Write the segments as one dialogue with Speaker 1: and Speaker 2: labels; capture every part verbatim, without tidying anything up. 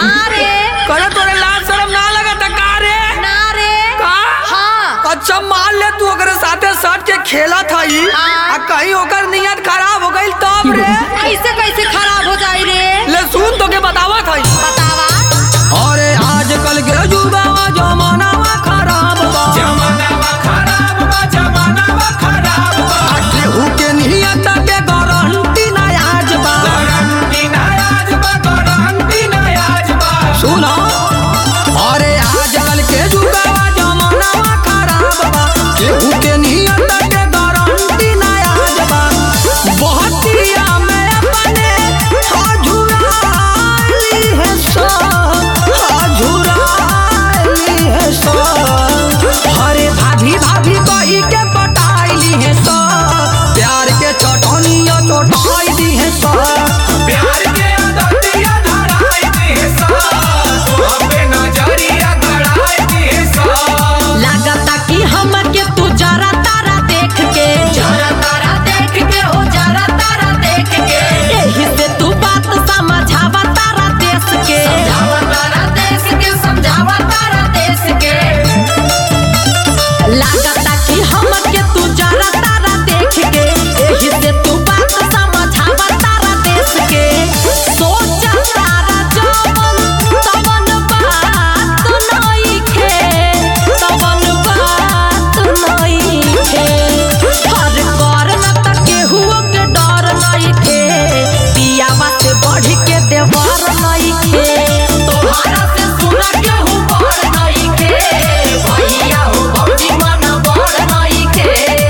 Speaker 1: हाँ रे।
Speaker 2: करे तोरे लाज शर्म ना लगा था का रे?
Speaker 1: ना रे।
Speaker 2: का?
Speaker 1: हाँ।
Speaker 2: अच्छा मान ले तू ओकरे साथे सट के खेला था ही
Speaker 1: हाँ।
Speaker 2: आ कहीं ओकर नियत खराब हो गई तब रे?
Speaker 1: ऐसे कैसे खराब हो जाई रे?
Speaker 2: ले सुन तो के बतावा था।
Speaker 1: बतावा।
Speaker 2: अरे आजकल के जुगावा जमानावा खराब बा,
Speaker 3: जमानावा खराब बा, जमानावा खराब बा।
Speaker 2: केहू के नियत के गारंटी ना आज बा,
Speaker 3: गारंटी ना आज बा, गारंटी ना आज बा।
Speaker 2: सुनो अरे आजकल के जुगावा जमानावा खराब बा, केहू के नियत के गारंटी ना आज बा। बहतिया में अपने हजुराली है सा, हजुराली है सा। हरे भाभी भाभी कही के पटाइली है सा, प्यार के चटनिया चटाई दी है सा।
Speaker 3: प्यार के आदतिया धराई दी सा, तो हमें नजरिया गड़ाई दी सा।
Speaker 1: लागता कि हमके तू जरा तारा देख के, जरा तारा देख के, ओ जरा तारा देख के, यही से तू बात समझावा तारा देश के, समझावा तारा देश के, समझावा तारा देश के। लागता कि हमके तू जरा तारा देख के, यही से तू बात समझावा तारा देश के। सोचा तारा जवन तवन बात नइखे, तवन बात नइखे। हर करना त केहुओ के डर नइखे, पियावा से बढ़ के देवर नइखे। तोहरा से सुना केहू बड़ नइखे, भैया हो भौजी मन बड़ नइखे।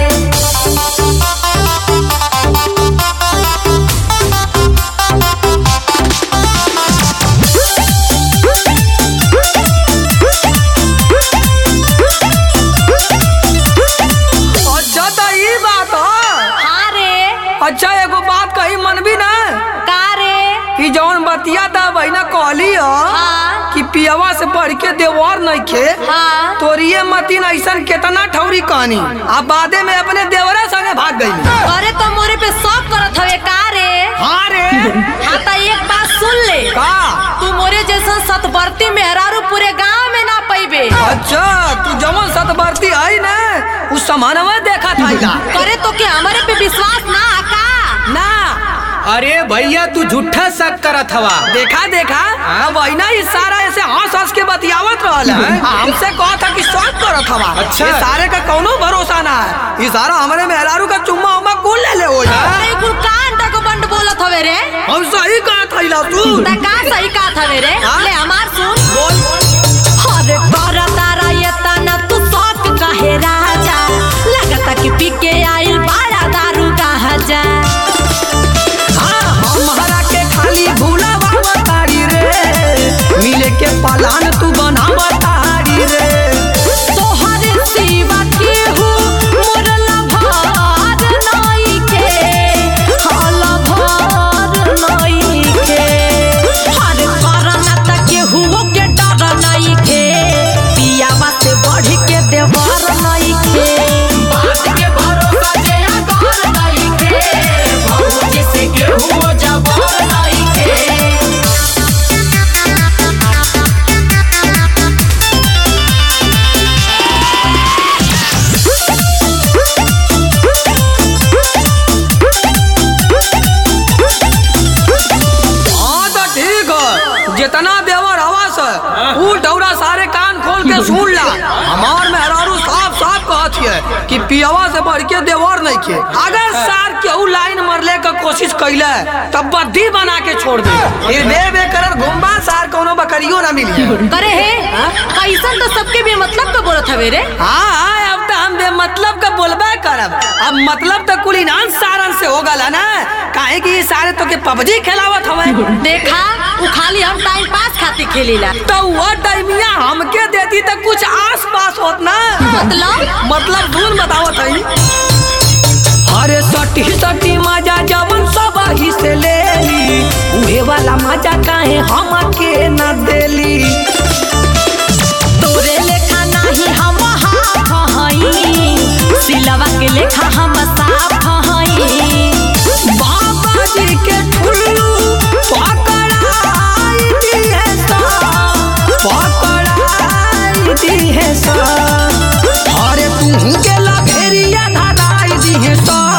Speaker 2: अच्छा तो ई बात है।
Speaker 1: हाँ रे।
Speaker 2: अच्छा एगो बात कही मन भी ना
Speaker 1: का रे?
Speaker 2: कि जौन बतिया था बहिना कहली ह
Speaker 1: हाँ।
Speaker 2: कि पियवा से बढ़ के देवर नइखे,
Speaker 1: हाँ।
Speaker 2: तोरिए मतीन ऐसन केतना ठौरी कहानी आ बादे में अपने देवरा संगे भाग गई।
Speaker 1: अरे तो मोरे पे शौक करत हवे का रे?
Speaker 2: हाँ रे।
Speaker 1: हाँ तो एक बात सुन ले,
Speaker 2: का?
Speaker 1: तू मोरे जैसा सतवर्ती मेहरारू पूरे गांव में ना पैबे।
Speaker 2: अच्छा तू जमन सतवर्ती आई ना उस समानवा देखा था इला।
Speaker 1: करे तो के हमारे पे विश्वास ना आका?
Speaker 2: ना
Speaker 3: अरे भैया तू झूठा शक करत हवा।
Speaker 2: देखा देखा अब वहीना ही सारा ऐसे हंस हंस के बतियावत रहल है। हमसे कहा था कि शौक करत हवा।
Speaker 3: अच्छा।
Speaker 2: ये सारे का कौनो भरोसा ना है, ये सारा हमारे मेहरारू का चुम्मा उम्मा कुल ले ले हो जाए।
Speaker 1: अरे कुल का अंडा को बंड बोलत हवे रे?
Speaker 2: हम सही कहा था इला तू।
Speaker 1: ता का सही का हवे रे?
Speaker 2: हाँ?
Speaker 1: ले हमार सुन।
Speaker 2: बोल।
Speaker 1: अरे करा तारा ये तना तू शौक काहे राजा, लगता कि पी के आइल बड़ा दारू कहा जा।
Speaker 2: हाँ हमारा के खाली भूलावा तारी रे, मिले के पलान तू बनावा तारी रे।
Speaker 1: तोहरे सिवा केहू मोर लभार नइखे, हाँ लभार नइखे। हर करना त केहुओ के डर नइखे, पियावा से बढ़ के देवर नइखे। बात के भरोसा जे अगर नइखे, भौजी से केहू जबर नइखे।
Speaker 2: हाँ तो ठीक है, जितना देवर हवास है उ डौरा सारे कान खोल के सुन ला। हमार मेहरारू साफ साफ कहत है कि पियवा से बढ़ के देवर नहीं खे। अगर सार केहू लाइन मरले का कोशिश कैले तब बद्धी बना के छोड़ दे, फिर बे बे करर घुमबा सार कोनो बकरियो ना मिली।
Speaker 1: करे हे कैसन तो सबके भी मतलब तो बोलत हवे रे।
Speaker 2: हाँ हाँ अब तो हम बे मतलब का बोलबे करब। अब मतलब तो कुल इनान सारन से हो गला ना, काहे कि ये सारे तो के पबजी खेलावत हवे।
Speaker 1: देखा वो खाली हम टाइम पास खातिर खेलीला।
Speaker 2: तो वो टाइमिया हमके देती तो कुछ आस पास होत ना।
Speaker 1: मतलब
Speaker 2: मतलब धुन बतावत हई। अरे सटी सटी मजा जवन सब ही से ले ली, उहे वाला मजा काहे हमके न देली।
Speaker 1: तोरे लेखा नहीं हम हाफ हई, सिलवा के लेखा हम साफ हई।
Speaker 2: बाबा जी के ठुल्लू पकड़ाई दिए सा, दी है सा। अरे तू के लभेरिया धराई दी है सा।